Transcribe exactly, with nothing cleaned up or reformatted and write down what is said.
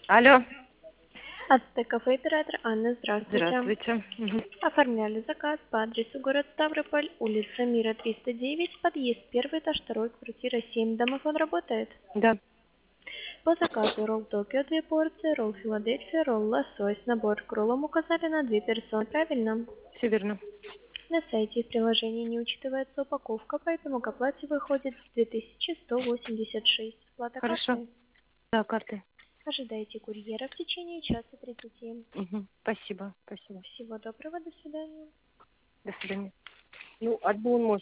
Алло. Ацтек-кафе, оператор Анна, здравствуйте. Здравствуйте. Мгм. Оформляли заказ по адресу город Ставрополь, улица Мира, триста девять, подъезд первый, этаж второй, квартира семь. Домофон работает? Да, По заказу ролл Токио две порции, ролл Филадельфия, ролл Лосось. Набор к роллам указали на две персоны, правильно? все верно. На сайте и в приложении не учитывается упаковка, поэтому к оплате выходит две тысячи сто восемьдесят шесть. Оплата Хорошо. картой. Да, карты. Ожидайте курьера в течение часа тридцати. Мгм. Спасибо, спасибо. Всего доброго, до свидания. До свидания. Ну, одну он может.